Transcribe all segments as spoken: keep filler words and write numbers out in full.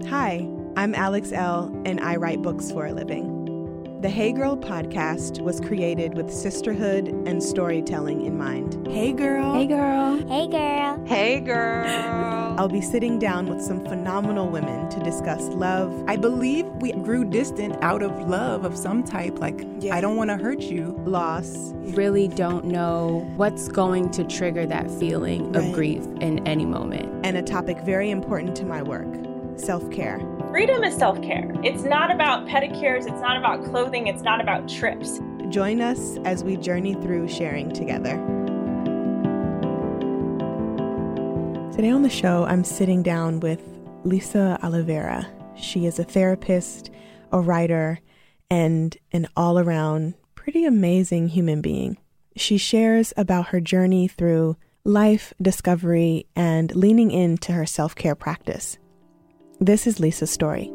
Hi, I'm Alex Elle, and I write books for a living. The Hey Girl podcast was created with sisterhood and storytelling in mind. Hey girl. Hey girl. Hey girl. Hey girl. I'll be sitting down with some phenomenal women to discuss love. I believe we grew distant out of love of some type, like, yeah. I don't want to hurt you. Loss. Really don't know what's going to trigger that feeling right. of grief in any moment. And a topic very important to my work, self-care. Freedom is self-care. It's not about pedicures. It's not about clothing. It's not about trips. Join us as we journey through sharing together. Today on the show, I'm sitting down with Lisa Oliveira. She is a therapist, a writer, and an all-around pretty amazing human being. She shares about her journey through life, discovery, and leaning into her self-care practice. This is Lisa's story.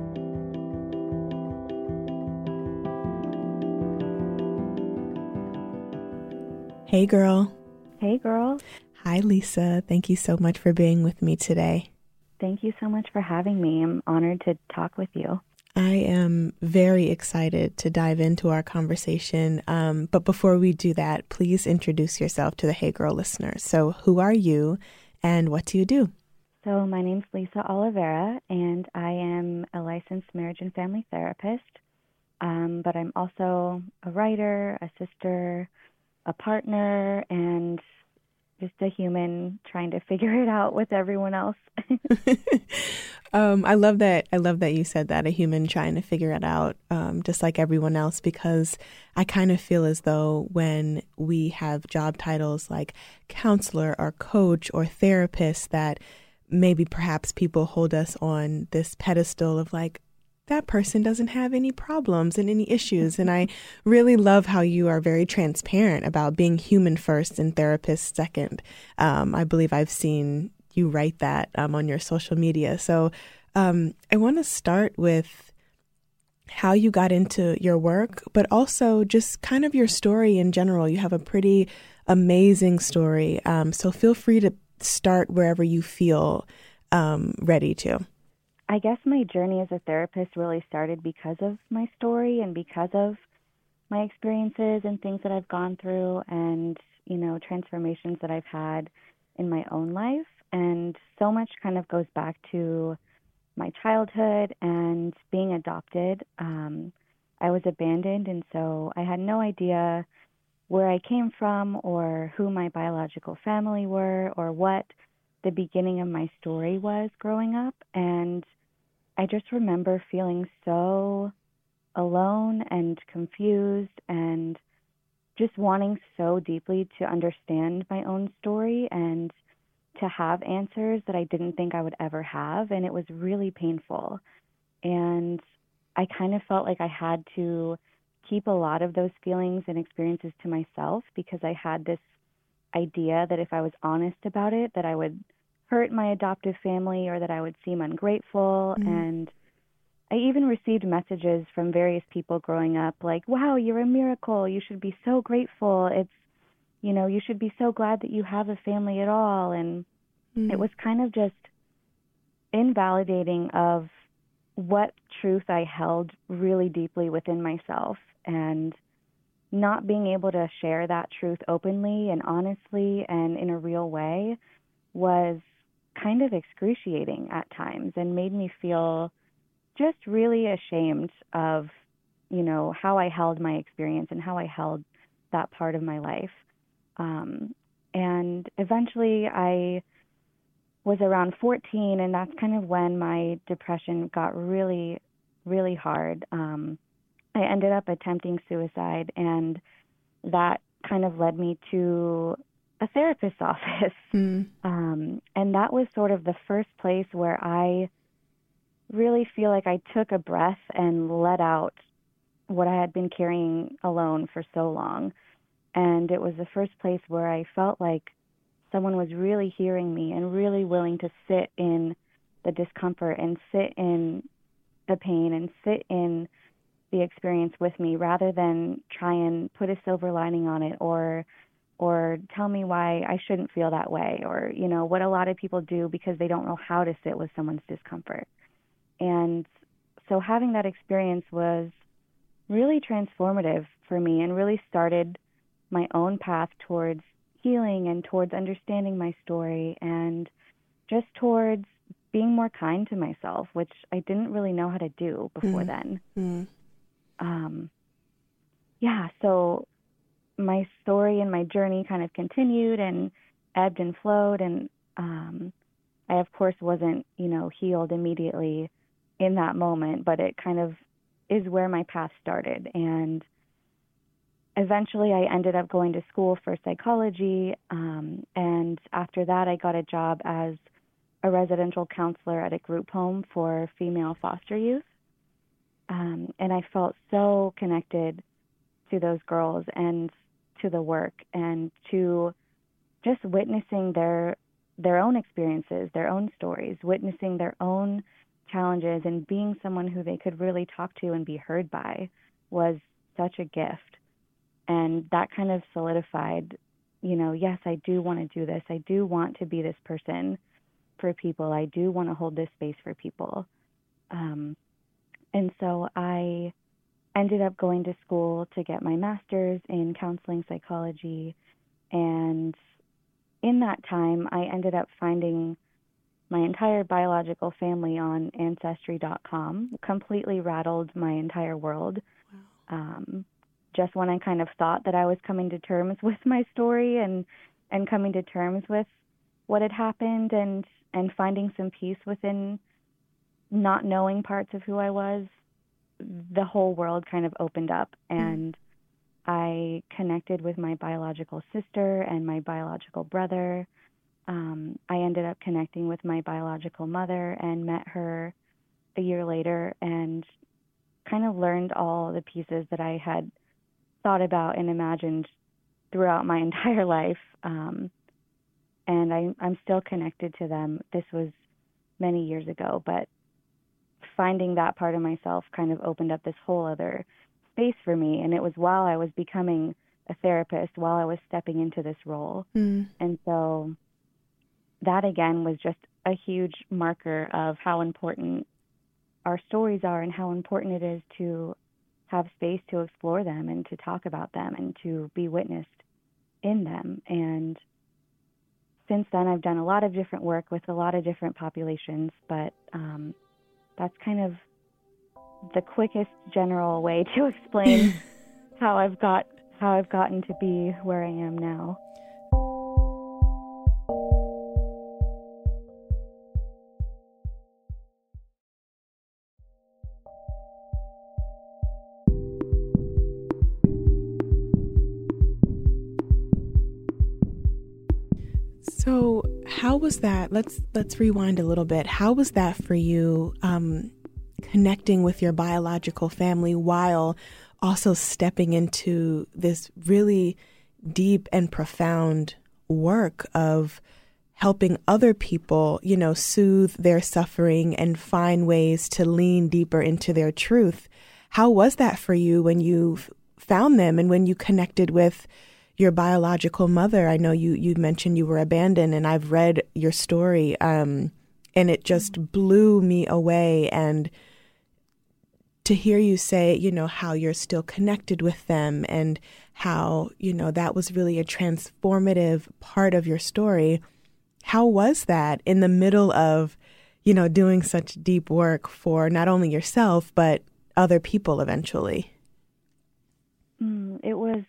Hey, girl. Hey, girl. Hi, Lisa. Thank you so much for being with me today. Thank you so much for having me. I'm honored to talk with you. I am very excited to dive into our conversation. Um, but before we do that, please introduce yourself to the Hey Girl listeners. So who are you and what do you do? So my name's Lisa Oliveira, and I am a licensed marriage and family therapist, um, but I'm also a writer, a sister, a partner, and just a human trying to figure it out with everyone else. um, I love that. I love that you said that, a human trying to figure it out, um, just like everyone else, because I kind of feel as though when we have job titles like counselor or coach or therapist, that maybe perhaps people hold us on this pedestal of like, that person doesn't have any problems and any issues. And I really love how you are very transparent about being human first and therapist second. Um, I believe I've seen you write that um, on your social media. So um, I want to start with how you got into your work, but also just kind of your story in general. You have a pretty amazing story. Um, so feel free to start wherever you feel um, ready to. I guess my journey as a therapist really started because of my story and because of my experiences and things that I've gone through and, you know, transformations that I've had in my own life. And so much kind of goes back to my childhood and being adopted. Um, I was abandoned, and so I had no idea where I came from or who my biological family were or what the beginning of my story was growing up. And I just remember feeling so alone and confused and just wanting so deeply to understand my own story and to have answers that I didn't think I would ever have. And it was really painful. And I kind of felt like I had to keep a lot of those feelings and experiences to myself because I had this idea that if I was honest about it, that I would hurt my adoptive family or that I would seem ungrateful. Mm-hmm. And I even received messages from various people growing up like, wow, you're a miracle. You should be so grateful. It's, you know, you should be so glad that you have a family at all. And mm-hmm. it was kind of just invalidating of what truth I held really deeply within myself, and not being able to share that truth openly and honestly and in a real way was kind of excruciating at times and made me feel just really ashamed of, you know, how I held my experience and how I held that part of my life. Um, and eventually I was around fourteen, and that's kind of when my depression got really, really hard. Um, I ended up attempting suicide, and that kind of led me to a therapist's office. Mm. Um, and that was sort of the first place where I really feel like I took a breath and let out what I had been carrying alone for so long. And it was the first place where I felt like someone was really hearing me and really willing to sit in the discomfort and sit in the pain and sit in the experience with me rather than try and put a silver lining on it or or tell me why I shouldn't feel that way or, you know, what a lot of people do because they don't know how to sit with someone's discomfort. and so having that experience was really transformative for me and really started my own path towards healing and towards understanding my story and just towards being more kind to myself, which I didn't really know how to do before mm. then. Mm. Um, yeah, so my story and my journey kind of continued and ebbed and flowed, and um, I, of course, wasn't, you know, healed immediately in that moment, but it kind of is where my path started. And eventually I ended up going to school for psychology, um, and after that I got a job as a residential counselor at a group home for female foster youth. Um, and I felt so connected to those girls and to the work and to just witnessing their their own experiences, their own stories, witnessing their own challenges, and being someone who they could really talk to and be heard by was such a gift. And that kind of solidified, you know, yes, I do want to do this. I do want to be this person for people. I do want to hold this space for people. Um, and so I ended up going to school to get my master's in counseling psychology. And in that time, I ended up finding my entire biological family on Ancestry dot com, completely rattled my entire world. Wow. Um, just when I kind of thought that I was coming to terms with my story and, and coming to terms with what had happened and, and finding some peace within not knowing parts of who I was, the whole world kind of opened up, and mm. I connected with my biological sister and my biological brother. Um, I ended up connecting with my biological mother and met her a year later and kind of learned all the pieces that I had thought about and imagined throughout my entire life. Um, and I, I'm still connected to them. This was many years ago, but finding that part of myself kind of opened up this whole other space for me. And it was while I was becoming a therapist, while I was stepping into this role. Mm. And so that, again, was just a huge marker of how important our stories are and how important it is to have space to explore them and to talk about them and to be witnessed in them. And since then, I've done a lot of different work with a lot of different populations, but um, that's kind of the quickest general way to explain how I've got how I've gotten to be where I am now. So how was that? Let's let's rewind a little bit. How was that for you, um, connecting with your biological family while also stepping into this really deep and profound work of helping other people, you know, soothe their suffering and find ways to lean deeper into their truth? How was that for you when you found them and when you connected with your biological mother? I know you, you mentioned you were abandoned, and I've read your story, um, and it just blew me away. And to hear you say, you know, how you're still connected with them and how, you know, that was really a transformative part of your story. How was that in the middle of, you know, doing such deep work for not only yourself, but other people eventually? Mm, it was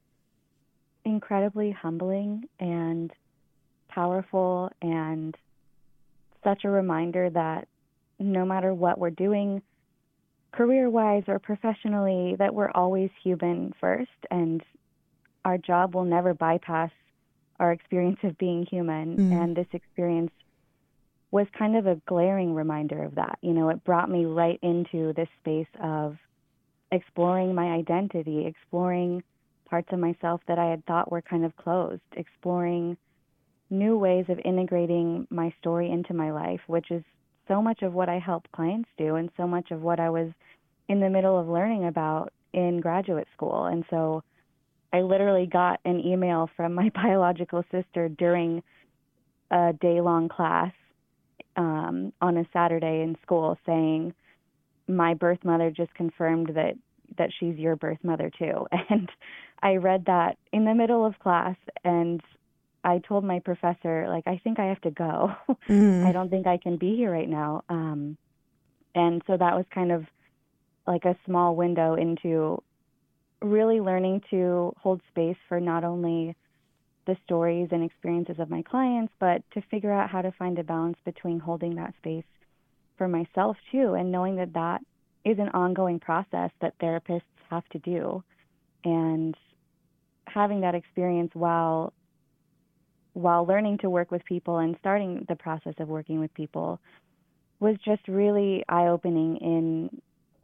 incredibly humbling and powerful, and such a reminder that no matter what we're doing career-wise or professionally, that we're always human first, and our job will never bypass our experience of being human. Mm. And this experience was kind of a glaring reminder of that. You know, it brought me right into this space of exploring my identity, exploring parts of myself that I had thought were kind of closed, exploring new ways of integrating my story into my life, which is so much of what I help clients do and so much of what I was in the middle of learning about in graduate school. And so I literally got an email from my biological sister during a day-long class um, on a Saturday in school saying, my birth mother just confirmed that, that she's your birth mother too. And I read that in the middle of class, and I told my professor, like, I think I have to go. Mm. I don't think I can be here right now. Um, and so that was kind of like a small window into really learning to hold space for not only the stories and experiences of my clients, but to figure out how to find a balance between holding that space for myself too, and knowing that that is an ongoing process that therapists have to do. And having that experience while while learning to work with people and starting the process of working with people was just really eye-opening in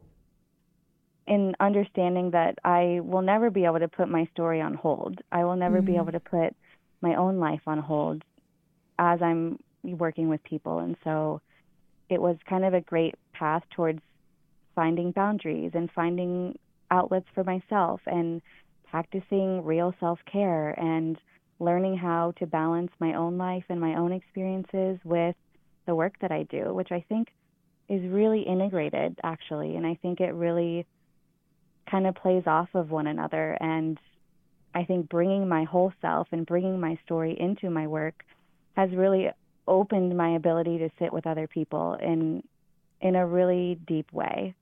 in understanding that I will never be able to put my story on hold. I will never mm-hmm. be able to put my own life on hold as I'm working with people. And so it was kind of a great path towards finding boundaries and finding outlets for myself and practicing real self-care and learning how to balance my own life and my own experiences with the work that I do, which I think is really integrated, actually. And I think it really kind of plays off of one another. And I think bringing my whole self and bringing my story into my work has really opened my ability to sit with other people in in a really deep way.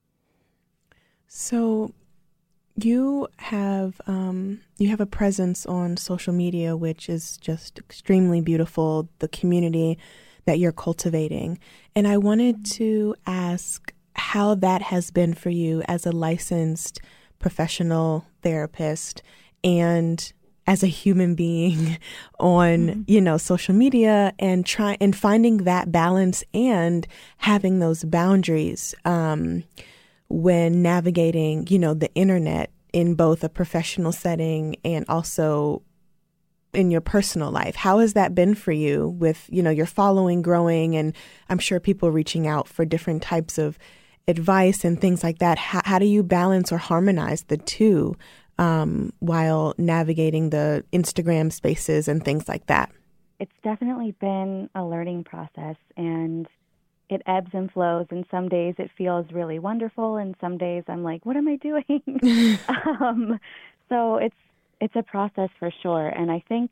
So you have um, you have a presence on social media, which is just extremely beautiful, the community that you're cultivating. And I wanted to ask how that has been for you as a licensed professional therapist and as a human being on, mm-hmm. you know, social media, and try and finding that balance and having those boundaries um, when navigating, you know, the internet in both a professional setting and also in your personal life. How has that been for you with, you know, your following growing, and I'm sure people reaching out for different types of advice and things like that? How, how do you balance or harmonize the two um, while navigating the Instagram spaces and things like that? It's definitely been a learning process, and it ebbs and flows. And some days it feels really wonderful, and some days I'm like, what am I doing? um, so it's it's a process for sure. And I think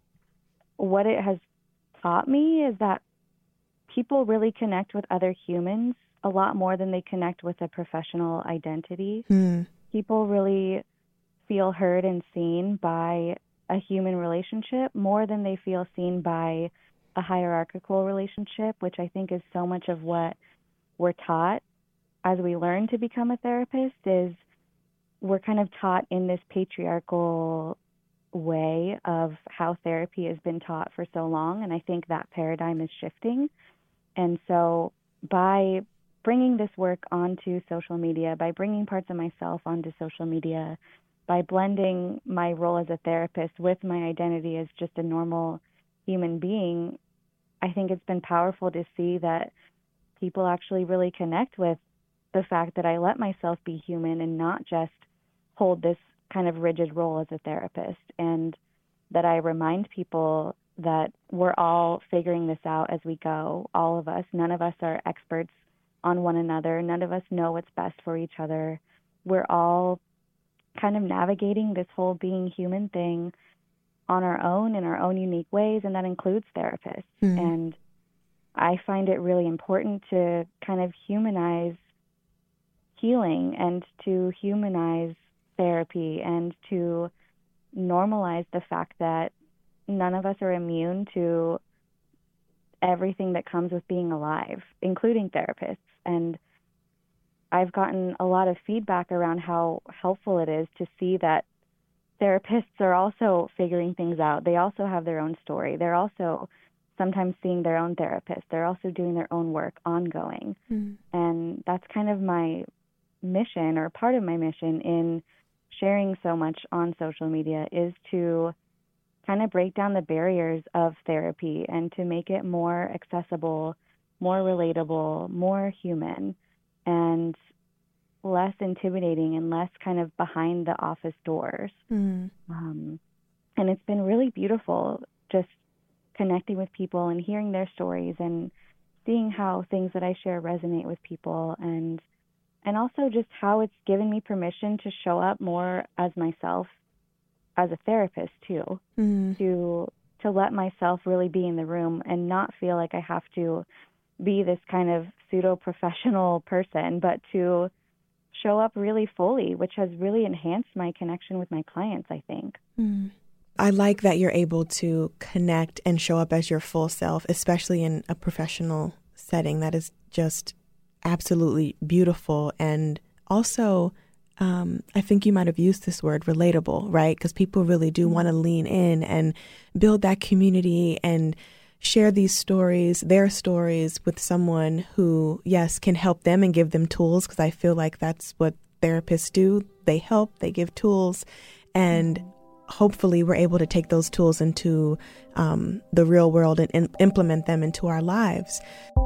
what it has taught me is that people really connect with other humans a lot more than they connect with a professional identity. Mm. People really feel heard and seen by a human relationship more than they feel seen by a hierarchical relationship, which I think is so much of what we're taught as we learn to become a therapist. Is we're kind of taught in this patriarchal way of how therapy has been taught for so long, and I think that paradigm is shifting. And so by bringing this work onto social media, by bringing parts of myself onto social media, by blending my role as a therapist with my identity as just a normal human being, I think it's been powerful to see that people actually really connect with the fact that I let myself be human and not just hold this kind of rigid role as a therapist, and that I remind people that we're all figuring this out as we go, all of us. None of us are experts on one another. None of us know what's best for each other. We're all kind of navigating this whole being human thing on our own, in our own unique ways, and that includes therapists. Mm-hmm. And I find it really important to kind of humanize healing and to humanize therapy and to normalize the fact that none of us are immune to everything that comes with being alive, including therapists. And I've gotten a lot of feedback around how helpful it is to see that therapists are also figuring things out. They also have their own story. They're also sometimes seeing their own therapist. They're also doing their own work ongoing. Mm. And that's kind of my mission, or part of my mission in sharing so much on social media, is to kind of break down the barriers of therapy and to make it more accessible, more relatable, more human, and less intimidating and less kind of behind the office doors. Mm. Um, and it's been really beautiful just connecting with people and hearing their stories and seeing how things that I share resonate with people, and and also just how it's given me permission to show up more as myself as a therapist too, Mm. to to let myself really be in the room and not feel like I have to be this kind of pseudo-professional person, but to show up really fully, which has really enhanced my connection with my clients, I think. Mm. I like that you're able to connect and show up as your full self, especially in a professional setting. That is just absolutely beautiful. And also, um, I think you might have used this word, relatable, right? Because people really do want to lean in and build that community and share these stories, their stories, with someone who, yes, can help them and give them tools, because I feel like that's what therapists do. They help, they give tools, and hopefully we're able to take those tools into um, the real world and in- implement them into our lives.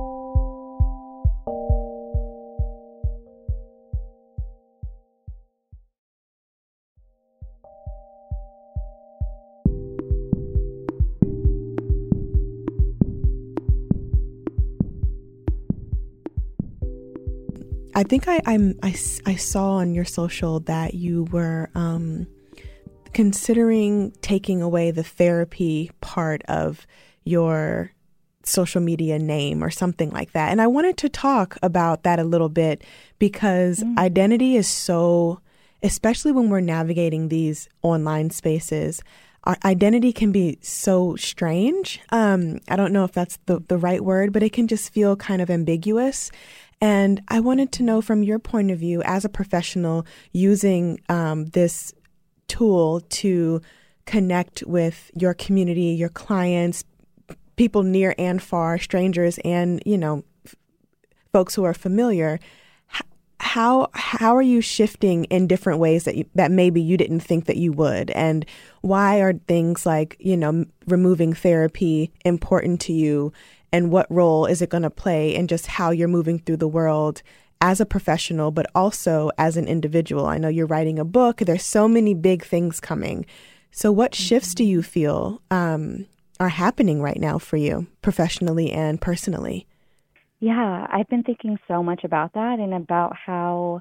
I think I, I'm, I, I saw on your social that you were um, considering taking away the therapy part of your social media name or something like that. And I wanted to talk about that a little bit, because mm. identity is so, especially when we're navigating these online spaces, our identity can be so strange. Um, I don't know if that's the, the right word, but it can just feel kind of ambiguous. And I wanted to know, from your point of view as a professional using um, this tool to connect with your community, your clients, people near and far, strangers, and, you know, f- folks who are familiar, h- how how are you shifting in different ways that you, that maybe you didn't think that you would? And why are things like, you know, removing therapy important to you? And what role is it going to play in just how you're moving through the world as a professional, but also as an individual? I know you're writing a book. There's so many big things coming. So what shifts do you feel um, are happening right now for you, professionally and personally? Yeah, I've been thinking so much about that, and about how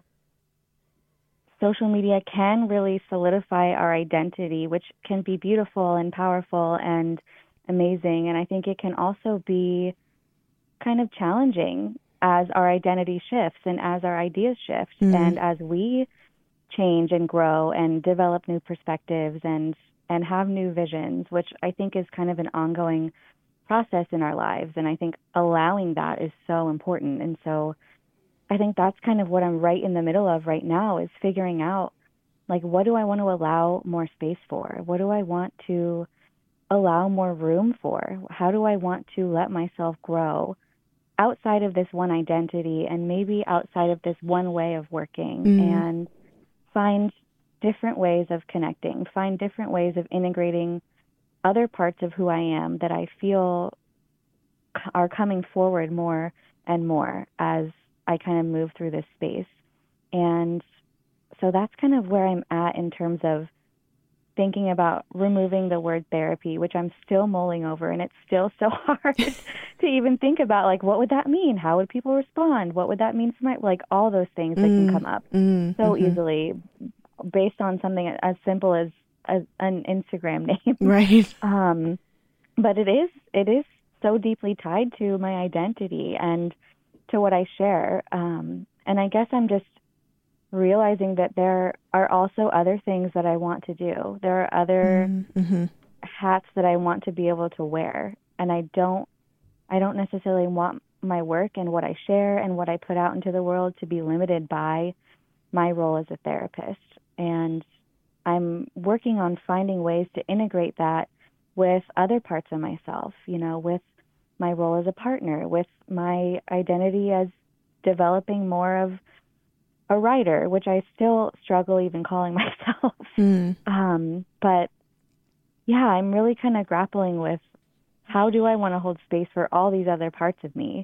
social media can really solidify our identity, which can be beautiful and powerful and amazing. And I think it can also be kind of challenging as our identity shifts and as our ideas shift, mm. and as we change and grow and develop new perspectives and and have new visions, which I think is kind of an ongoing process in our lives. And I think allowing that is so important. And so I think that's kind of what I'm right in the middle of right now, is figuring out, like, what do I want to allow more space for? What do I want to allow more room for? How do I want to let myself grow outside of this one identity, and maybe outside of this one way of working, mm. and find different ways of connecting, find different ways of integrating other parts of who I am that I feel are coming forward more and more as I kind of move through this space. And so that's kind of where I'm at in terms of thinking about removing the word therapy, which I'm still mulling over, and it's still so hard to even think about, like, what would that mean? How would people respond? What would that mean for my, like, all those things that mm, can come up mm, so mm-hmm. easily based on something as simple as, as an Instagram name. Right. Um, but it is, it is so deeply tied to my identity and to what I share. Um, and I guess I'm just realizing that there are also other things that I want to do. There are other mm-hmm. hats that I want to be able to wear. And I don't, I don't necessarily want my work and what I share and what I put out into the world to be limited by my role as a therapist. And I'm working on finding ways to integrate that with other parts of myself, you know, with my role as a partner, with my identity as developing more of a writer, which I still struggle even calling myself. Mm. Um, but yeah, I'm really kind of grappling with, how do I want to hold space for all these other parts of me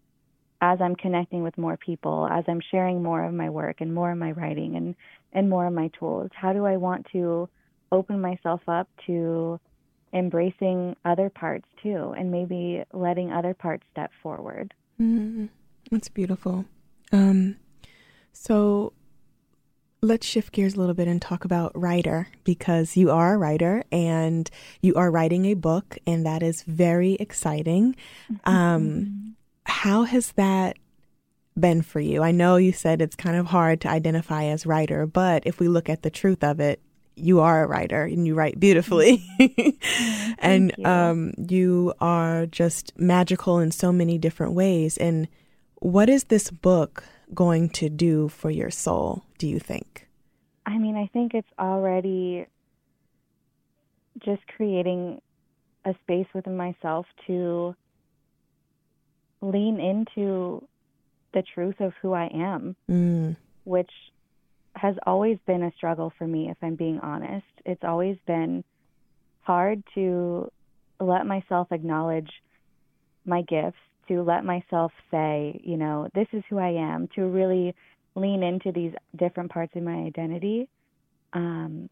as I'm connecting with more people, as I'm sharing more of my work and more of my writing and, and more of my tools? How do I want to open myself up to embracing other parts too, and maybe letting other parts step forward? Mm, that's beautiful. Um, so let's shift gears a little bit and talk about writer, because you are a writer and you are writing a book, and that is very exciting. Um, how has that been for you? I know you said it's kind of hard to identify as writer, but if we look at the truth of it, you are a writer and you write beautifully. And you. um, you are just magical in so many different ways. And what is this book going to do for your soul, do you think? I mean, I think it's already just creating a space within myself to lean into the truth of who I am, Mm. which has always been a struggle for me, if I'm being honest. It's always been hard to let myself acknowledge my gifts, to let myself say, you know, this is who I am, to really lean into these different parts of my identity. Um,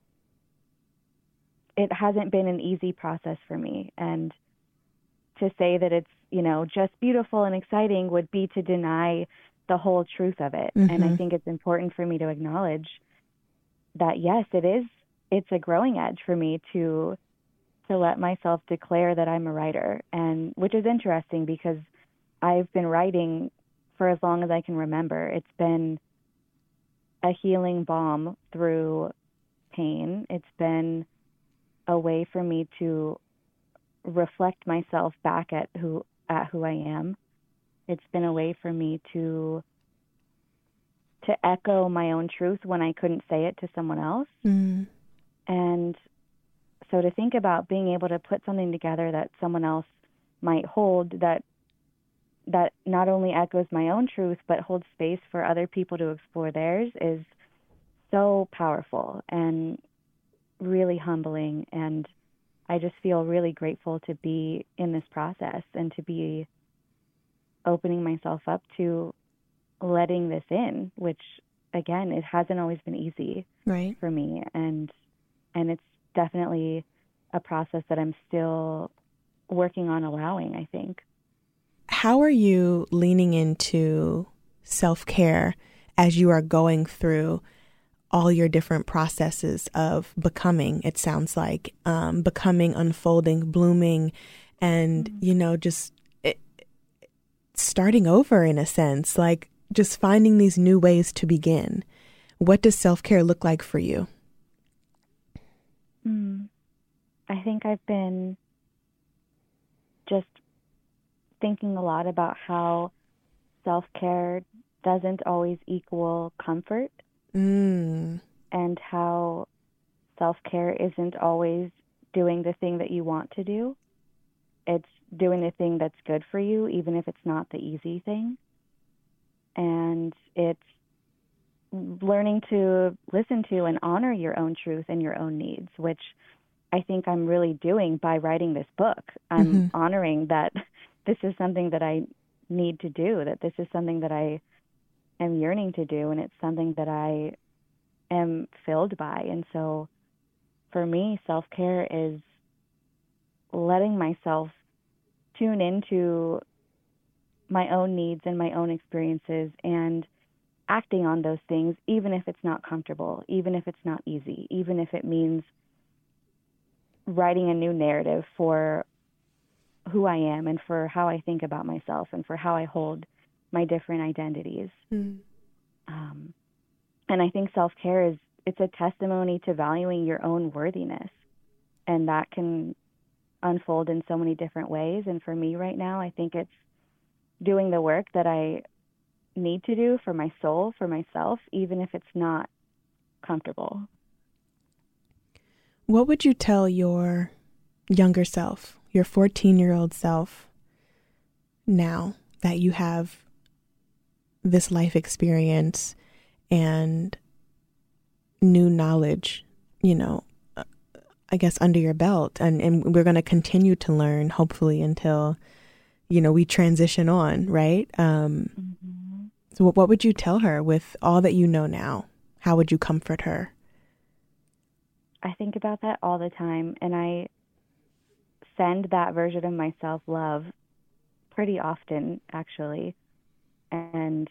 it hasn't been an easy process for me. And to say that it's, you know, just beautiful and exciting would be to deny the whole truth of it. Mm-hmm. And I think it's important for me to acknowledge that, yes, it is, it's a growing edge for me to to let myself declare that I'm a writer, and which is interesting because I've been writing for as long as I can remember. It's been a healing balm through pain. It's been a way for me to reflect myself back at who at who I am. It's been a way for me to to echo my own truth when I couldn't say it to someone else. Mm. And so to think about being able to put something together that someone else might hold, that that not only echoes my own truth but holds space for other people to explore theirs, is so powerful and really humbling. And I just feel really grateful to be in this process and to be opening myself up to letting this in, which again, it hasn't always been easy Right. for me. And and it's definitely a process that I'm still working on allowing, I think. How are you leaning into self-care as you are going through all your different processes of becoming, it sounds like, um, becoming, unfolding, blooming, and, mm-hmm. you know, just it, starting over in a sense, like just finding these new ways to begin? What does self-care look like for you? Mm. I think I've been just thinking a lot about how self-care doesn't always equal comfort, mm. and how self-care isn't always doing the thing that you want to do. It's doing the thing that's good for you, even if it's not the easy thing. And it's learning to listen to and honor your own truth and your own needs, which I think I'm really doing by writing this book. I'm mm-hmm. honoring that this is something that I need to do, that this is something that I am yearning to do, and it's something that I am filled by. And so for me, self-care is letting myself tune into my own needs and my own experiences and acting on those things, even if it's not comfortable, even if it's not easy, even if it means writing a new narrative for who I am and for how I think about myself and for how I hold my different identities. Mm. Um, and I think self-care is, it's a testimony to valuing your own worthiness. And that can unfold in so many different ways. And for me right now, I think it's doing the work that I need to do for my soul, for myself, even if it's not comfortable. What would you tell your younger self, your fourteen-year-old self, now that you have this life experience and new knowledge, you know, I guess under your belt, and, and we're going to continue to learn, hopefully, until, you know, we transition on, right? Um, mm-hmm. So what, what would you tell her with all that you know now? How would you comfort her? I think about that all the time, and I send that version of myself love pretty often, actually. And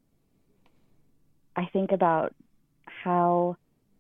I think about how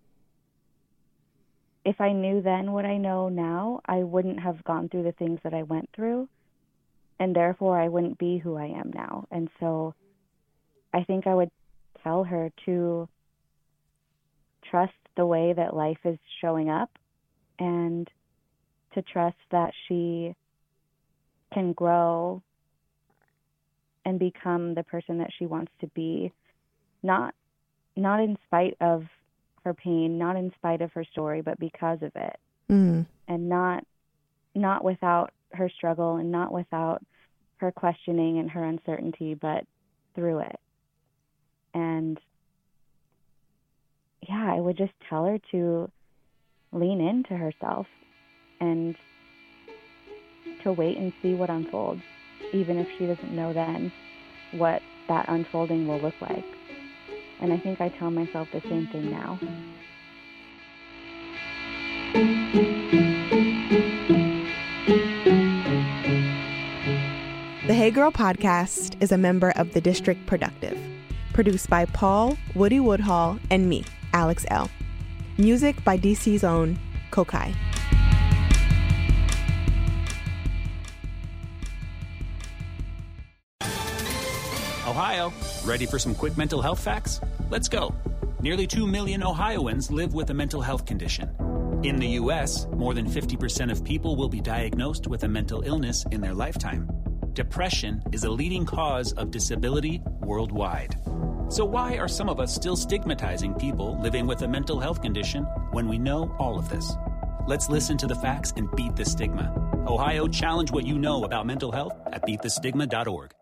if I knew then what I know now, I wouldn't have gone through the things that I went through, and therefore I wouldn't be who I am now. And so I think I would tell her to trust the way that life is showing up, and to trust that she can grow and become the person that she wants to be, not not in spite of her pain, not in spite of her story, but because of it. Mm. And not not without her struggle, and not without her questioning and her uncertainty, but through it. And yeah, I would just tell her to lean into herself and to wait and see what unfolds, even if she doesn't know then what that unfolding will look like. And I think I tell myself the same thing now. The Hey Girl podcast is a member of the District Productive, produced by Paul, Woody Woodhall, and me, Alex L. Music by D C's own Kokai. Ohio, ready for some quick mental health facts? Let's go. Nearly two million Ohioans live with a mental health condition. In the U S, more than fifty percent of people will be diagnosed with a mental illness in their lifetime. Depression is a leading cause of disability worldwide. So why are some of us still stigmatizing people living with a mental health condition when we know all of this? Let's listen to the facts and beat the stigma. Ohio, challenge what you know about mental health at beat the stigma dot org.